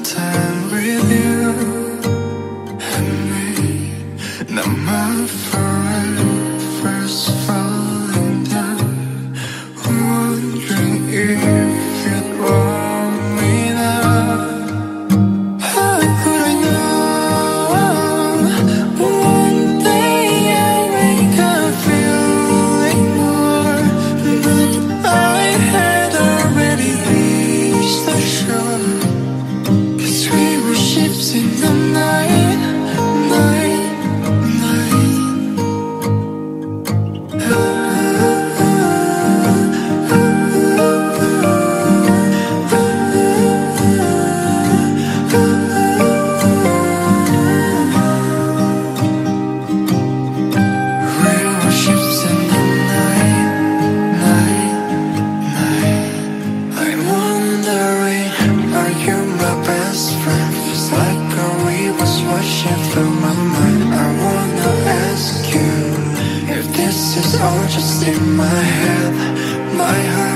time with you and me. Now my forever's falling down, wondering if you'd want me now. How could I know one day I'd wake up feeling more, but I had already reached the shore. 'Cause we were ships in the night, night, night. We were ships in the night, night, night. I'm wondering, are you my best friend? Feels like a river's washing through my mind. I wanna ask you if this is all just in my head. My heart